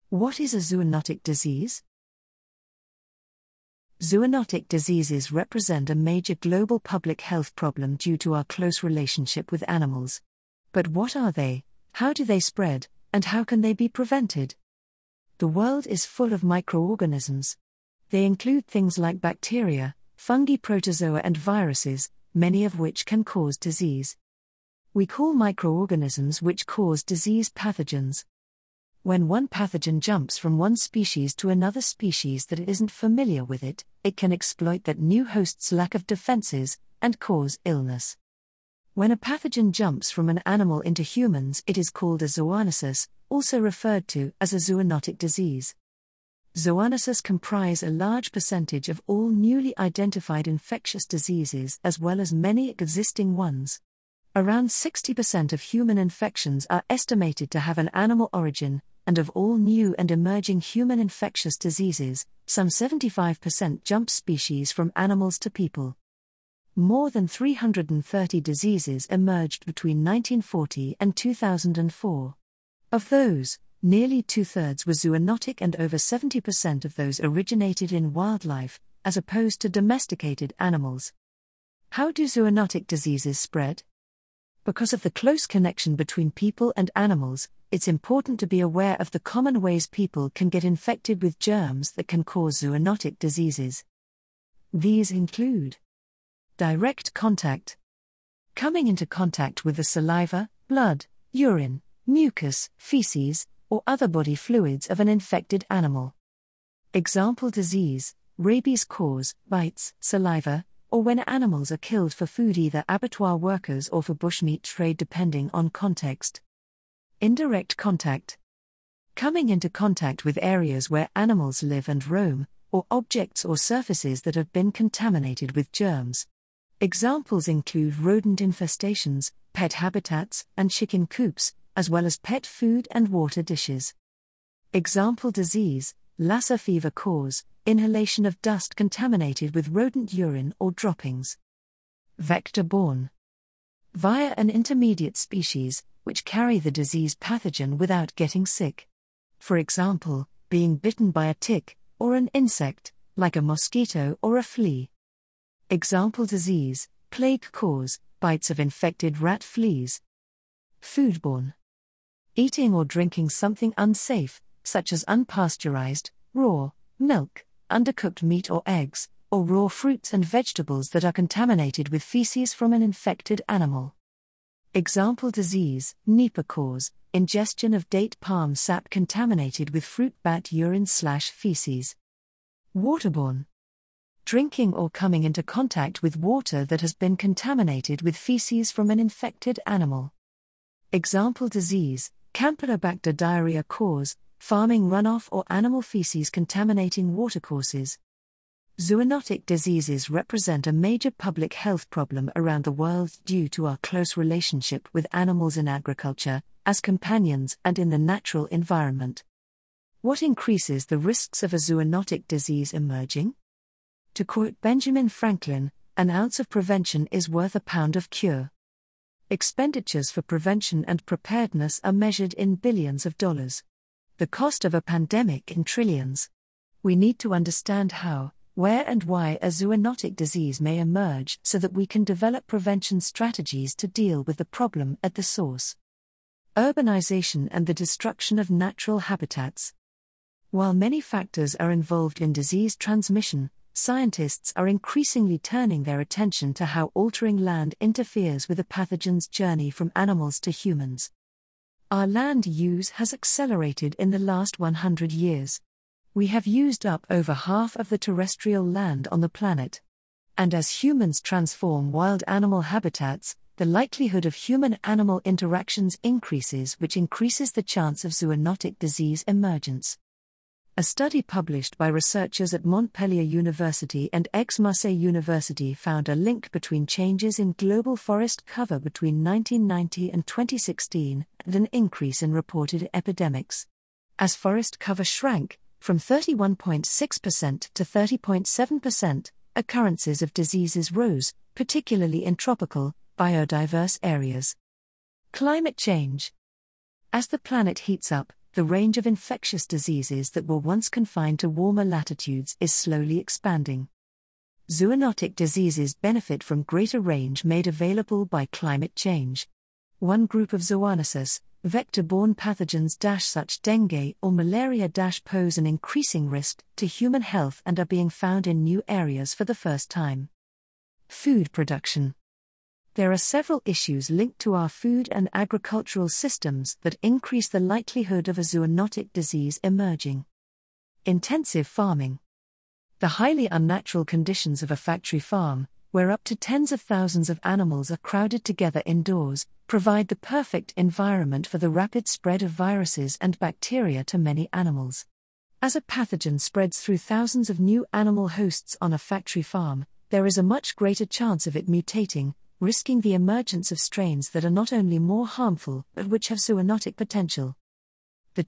What is a zoonotic disease? Zoonotic diseases represent a major global public health problem due to our close relationship with animals. But what are they, how do they spread, and how can they be prevented? The world is full of microorganisms. They include things like bacteria, fungi, protozoa, and viruses, many of which can cause disease. We call microorganisms which cause disease pathogens. When one pathogen jumps from one species to another species that isn't familiar with it, it can exploit that new host's lack of defenses and cause illness. When a pathogen jumps from an animal into humans, it is called a zoonosis, also referred to as a zoonotic disease. Zoonoses comprise a large percentage of all newly identified infectious diseases as well as many existing ones. Around 60% of human infections are estimated to have an animal origin, and of all new and emerging human infectious diseases, some 75% jump species from animals to people. More than 330 diseases emerged between 1940 and 2004. Of those, nearly two-thirds were zoonotic, and over 70% of those originated in wildlife, as opposed to domesticated animals. How do zoonotic diseases spread? Because of the close connection between people and animals, it's important to be aware of the common ways people can get infected with germs that can cause zoonotic diseases. These include direct contact. Coming into contact with the saliva, blood, urine, mucus, feces, or other body fluids of an infected animal. Example disease: rabies cause bites, saliva, or when animals are killed for food, either abattoir workers or for bushmeat trade, depending on context. Indirect contact. Coming into contact with areas where animals live and roam, or objects or surfaces that have been contaminated with germs. Examples include rodent infestations, pet habitats, and chicken coops, as well as pet food and water dishes. Example disease: Lassa fever cause inhalation of dust contaminated with rodent urine or droppings. Vector-borne. Via an intermediate species, which carry the disease pathogen without getting sick. For example, being bitten by a tick, or an insect, like a mosquito or a flea. Example disease: plague cause, bites of infected rat fleas. Foodborne. Eating or drinking something unsafe, such as unpasteurized, raw, milk, undercooked meat or eggs, or raw fruits and vegetables that are contaminated with feces from an infected animal. Example disease: Nipah cause, ingestion of date palm sap contaminated with fruit bat urine/feces. Waterborne. Drinking or coming into contact with water that has been contaminated with feces from an infected animal. Example disease: Campylobacter diarrhea cause, farming runoff or animal feces contaminating watercourses. Zoonotic diseases represent a major public health problem around the world due to our close relationship with animals in agriculture, as companions, and in the natural environment. What increases the risks of a zoonotic disease emerging? To quote Benjamin Franklin, "An ounce of prevention is worth a pound of cure." Expenditures for prevention and preparedness are measured in billions of dollars. The cost of a pandemic in trillions. We need to understand how, where, and why a zoonotic disease may emerge so that we can develop prevention strategies to deal with the problem at the source. Urbanization and the destruction of natural habitats. While many factors are involved in disease transmission, scientists are increasingly turning their attention to how altering land interferes with a pathogen's journey from animals to humans. Our land use has accelerated in the last 100 years. We have used up over half of the terrestrial land on the planet. And as humans transform wild animal habitats, the likelihood of human-animal interactions increases, which increases the chance of zoonotic disease emergence. A study published by researchers at Montpellier University and Aix-Marseille University found a link between changes in global forest cover between 1990 and 2016 and an increase in reported epidemics. As forest cover shrank, from 31.6% to 30.7%, occurrences of diseases rose, particularly in tropical, biodiverse areas. Climate change. As the planet heats up, the range of infectious diseases that were once confined to warmer latitudes is slowly expanding. Zoonotic diseases benefit from greater range made available by climate change. One group of zoonosis, vector-borne pathogens such dengue or malaria pose an increasing risk to human health and are being found in new areas for the first time. Food production. There are several issues linked to our food and agricultural systems that increase the likelihood of a zoonotic disease emerging. Intensive farming. The highly unnatural conditions of a factory farm, where up to tens of thousands of animals are crowded together indoors, provide the perfect environment for the rapid spread of viruses and bacteria to many animals. As a pathogen spreads through thousands of new animal hosts on a factory farm, there is a much greater chance of it mutating, risking the emergence of strains that are not only more harmful but which have zoonotic potential. The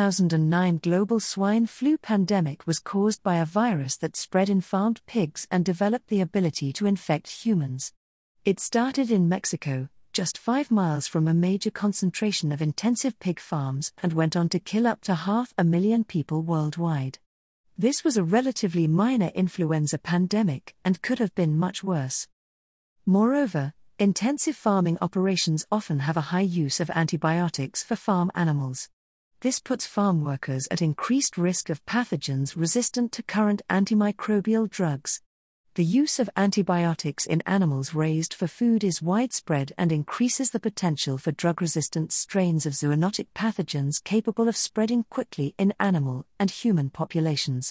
2009 global swine flu pandemic was caused by a virus that spread in farmed pigs and developed the ability to infect humans. It started in Mexico, just 5 miles from a major concentration of intensive pig farms, and went on to kill up to 500,000 people worldwide. This was a relatively minor influenza pandemic and could have been much worse. Moreover, intensive farming operations often have a high use of antibiotics for farm animals. This puts farm workers at increased risk of pathogens resistant to current antimicrobial drugs. The use of antibiotics in animals raised for food is widespread and increases the potential for drug-resistant strains of zoonotic pathogens capable of spreading quickly in animal and human populations.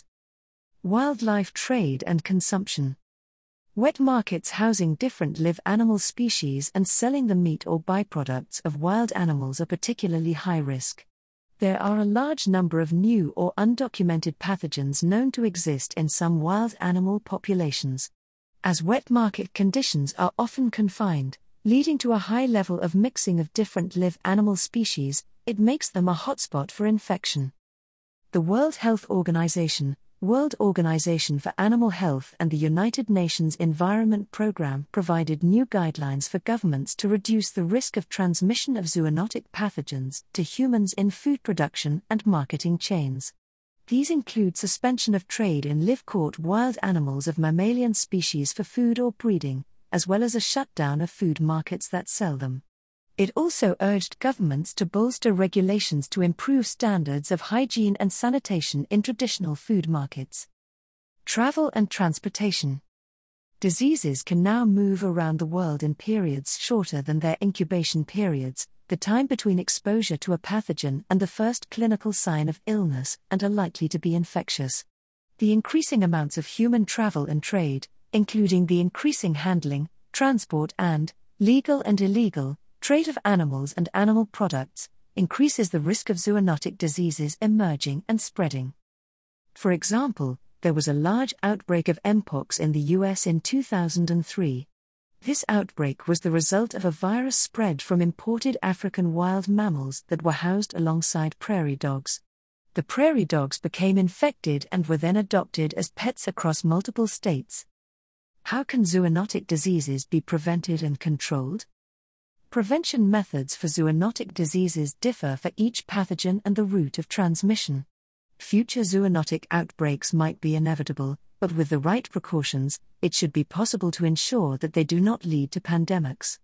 Wildlife trade and consumption. Wet markets housing different live animal species and selling the meat or byproducts of wild animals are particularly high risk. There are a large number of new or undocumented pathogens known to exist in some wild animal populations. As wet market conditions are often confined, leading to a high level of mixing of different live animal species, it makes them a hotspot for infection. The World Health Organization, World Organization for Animal Health and the United Nations Environment Programme provided new guidelines for governments to reduce the risk of transmission of zoonotic pathogens to humans in food production and marketing chains. These include suspension of trade in live-caught wild animals of mammalian species for food or breeding, as well as a shutdown of food markets that sell them. It also urged governments to bolster regulations to improve standards of hygiene and sanitation in traditional food markets. Travel and transportation. Diseases can now move around the world in periods shorter than their incubation periods, the time between exposure to a pathogen and the first clinical sign of illness, and are likely to be infectious. The increasing amounts of human travel and trade, including the increasing handling, transport and, legal and illegal, trade of animals and animal products, increases the risk of zoonotic diseases emerging and spreading. For example, there was a large outbreak of Mpox in the US in 2003. This outbreak was the result of a virus spread from imported African wild mammals that were housed alongside prairie dogs. The prairie dogs became infected and were then adopted as pets across multiple states. How can zoonotic diseases be prevented and controlled? Prevention methods for zoonotic diseases differ for each pathogen and the route of transmission. Future zoonotic outbreaks might be inevitable, but with the right precautions, it should be possible to ensure that they do not lead to pandemics.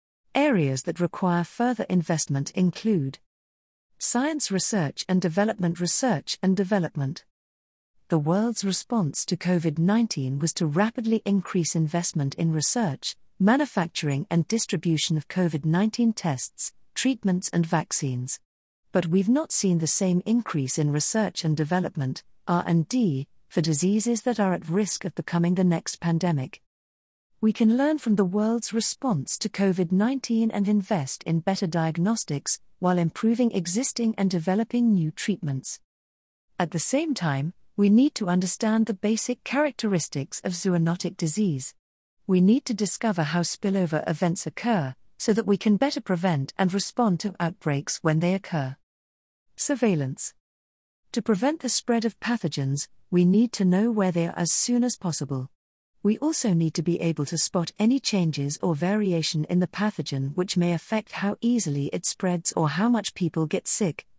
Areas that require further investment include science research and development. The world's response to COVID-19 was to rapidly increase investment in research, manufacturing and distribution of COVID-19 tests, treatments and vaccines. But we've not seen the same increase in research and development, R&D, for diseases that are at risk of becoming the next pandemic. We can learn from the world's response to COVID-19 and invest in better diagnostics, while improving existing and developing new treatments. At the same time, we need to understand the basic characteristics of zoonotic disease. We need to discover how spillover events occur, so that we can better prevent and respond to outbreaks when they occur. Surveillance. To prevent the spread of pathogens, we need to know where they are as soon as possible. We also need to be able to spot any changes or variation in the pathogen which may affect how easily it spreads or how much people get sick,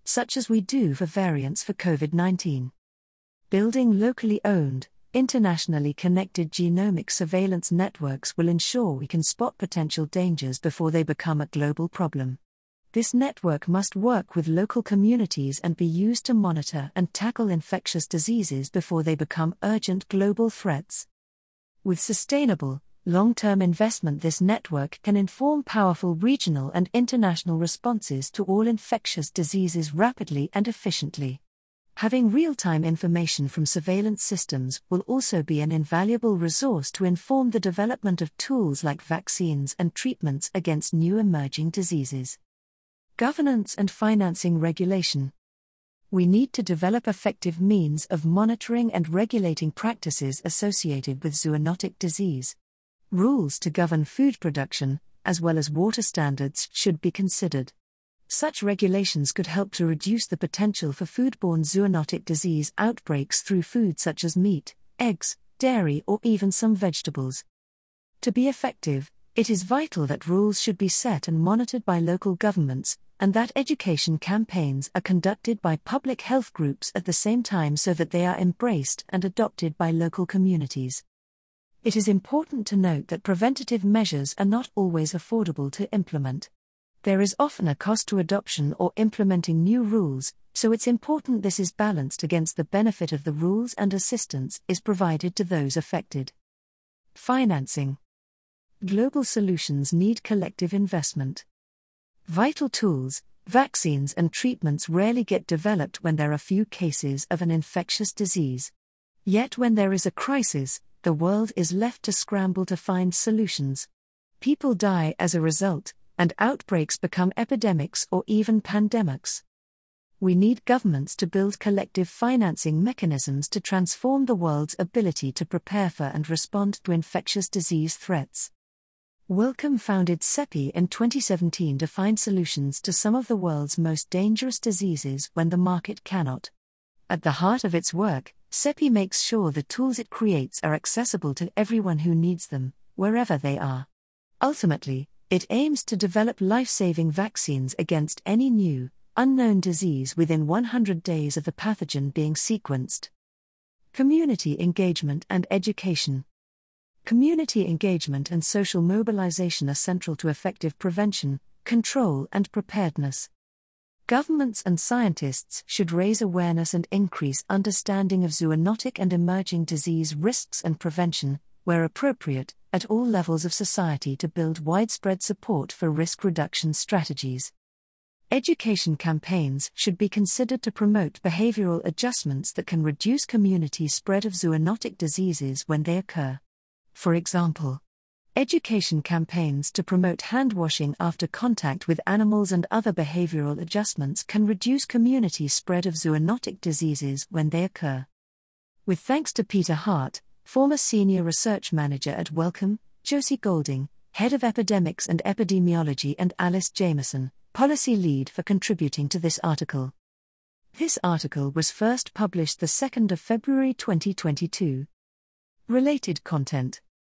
such as we do for variants for COVID-19. Building locally owned, internationally connected genomic surveillance networks will ensure we can spot potential dangers before they become a global problem. This network must work with local communities and be used to monitor and tackle infectious diseases before they become urgent global threats. With sustainable, long-term investment, this network can inform powerful regional and international responses to all infectious diseases rapidly and efficiently. Having real-time information from surveillance systems will also be an invaluable resource to inform the development of tools like vaccines and treatments against new emerging diseases. Governance and financing regulation. We need to develop effective means of monitoring and regulating practices associated with zoonotic disease. Rules to govern food production, as well as water standards, should be considered. Such regulations could help to reduce the potential for foodborne zoonotic disease outbreaks through food such as meat, eggs, dairy, or even some vegetables. To be effective, it is vital that rules should be set and monitored by local governments, and that education campaigns are conducted by public health groups at the same time so that they are embraced and adopted by local communities. It is important to note that preventative measures are not always affordable to implement. There is often a cost to adoption or implementing new rules, so it's important this is balanced against the benefit of the rules and assistance is provided to those affected. Financing. Global solutions need collective investment. Vital tools, vaccines and treatments rarely get developed when there are few cases of an infectious disease. Yet when there is a crisis, the world is left to scramble to find solutions. People die as a result, and outbreaks become epidemics or even pandemics. We need governments to build collective financing mechanisms to transform the world's ability to prepare for and respond to infectious disease threats. Wellcome founded CEPI in 2017 to find solutions to some of the world's most dangerous diseases when the market cannot. At the heart of its work, CEPI makes sure the tools it creates are accessible to everyone who needs them, wherever they are. Ultimately, it aims to develop life-saving vaccines against any new, unknown disease within 100 days of the pathogen being sequenced. Community engagement and education. Community engagement and social mobilization are central to effective prevention, control, and preparedness. Governments and scientists should raise awareness and increase understanding of zoonotic and emerging disease risks and prevention, where appropriate, at all levels of society to build widespread support for risk reduction strategies. Education campaigns should be considered to promote behavioral adjustments that can reduce community spread of zoonotic diseases when they occur. For example, education campaigns to promote hand washing after contact with animals and other behavioral adjustments can reduce community spread of zoonotic diseases when they occur. With thanks to Peter Hart, former Senior Research Manager at Wellcome, Josie Golding, Head of Epidemics and Epidemiology, and Alice Jameson, Policy Lead, for contributing to this article. This article was first published the 2nd of February 2022. Related content.